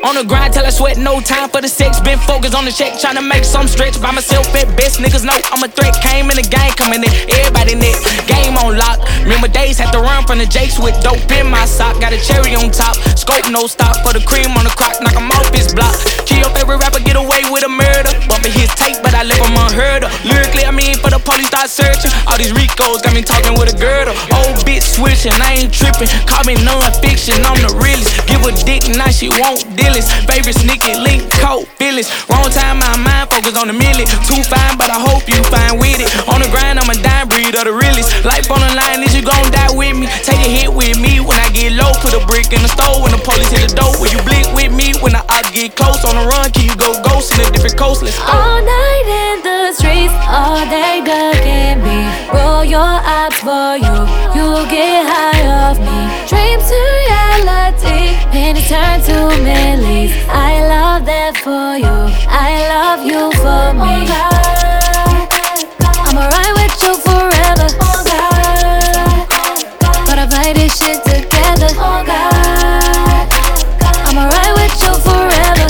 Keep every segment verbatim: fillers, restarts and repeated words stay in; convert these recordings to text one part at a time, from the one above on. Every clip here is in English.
On the grind till I sweat, no time for the sex. Been focused on the check, tryna make some stretch. By myself at best, niggas know I'm a threat. Came in the game, coming in, everybody net. Game on lock. Remember days, had to run from the jakes with dope in my sock. Got a cherry on top, scope no stop. Put the cream on the crock, knock him off his block. Kill your favorite rapper, get away with a murder. Bumping his tape, but I left him unheard of. Lyrically, I mean, for the police start searching. All these Ricos got me talking with a girdle. Old bitch switching, I ain't tripping. Call me non-fiction, I'm the realest. Give a dick, now she won't dealings. Favorite sneaky link, cold feelings. Wrong time, my mind focus on the milli. Too fine, but I hope you fine with it. On the grind, I'm a dime breed of the realest. Life on the line, is you gon' die with me? Take a hit with me when I get low. Put a brick in the stove when the police hit the door. Will you blink with me when the odds get close? On the run, can you go ghost in a different coast? Let's go. All night in the streets, all day ducking me. Roll your ops for you, you'll get high off me. Dream to reality, penny turn to millies. I love that for you, I love you for me. I'ma ride with you forever, but I fight this shit together. I'ma ride with you forever,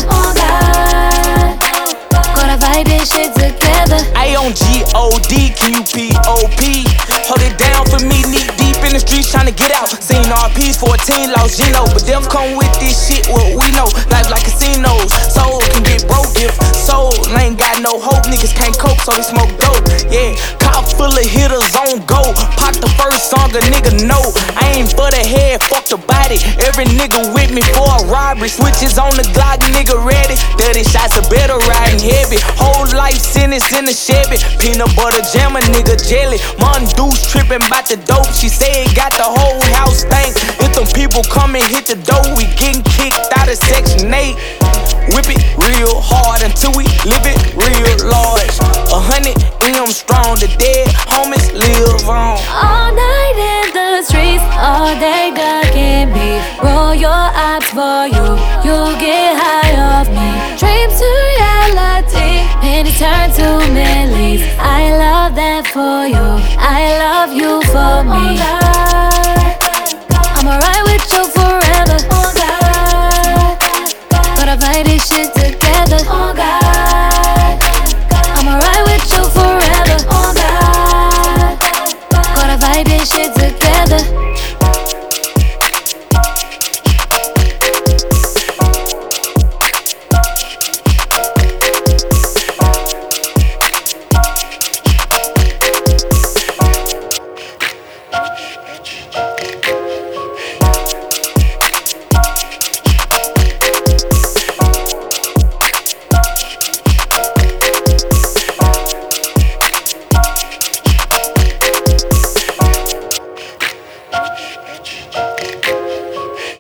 gotta fight this shit together. I on G O D, Q P O P. Hold it down for me, knee deep in the streets tryna get out. Seen R Ps, fourteen, lost Gino. But them come with this shit, what we know. Life like casinos, soul can get broke if soul ain't got no hope. Niggas can't cope, so they smoke dope. Yeah, car full of hitters on go. Pop the first song a nigga know. I ain't for the head, fuck the body. Every nigga with me for a robbery. Switches on the Glock, nigga ready. thirty shots of better riding heavy. Whole life sentence in the Chevy. Peanut butter jam, a nigga jelly. Mondoose trippin' bout the dope. She said got the whole house stank. If them people come and hit the door, we getting kicked out of section eight. Whip it real hard until we live it real large. A hundred M strong, the dead homies live on. All night in the streets, all day ducking me. Roll your ops for you, you'll get high off me. Dream to reality, penny turn to millies. I love that for you, I love you for me. I'ma ride with you forever, but I fight this shit together. I'ma ride with you forever, gotta fight this shit together.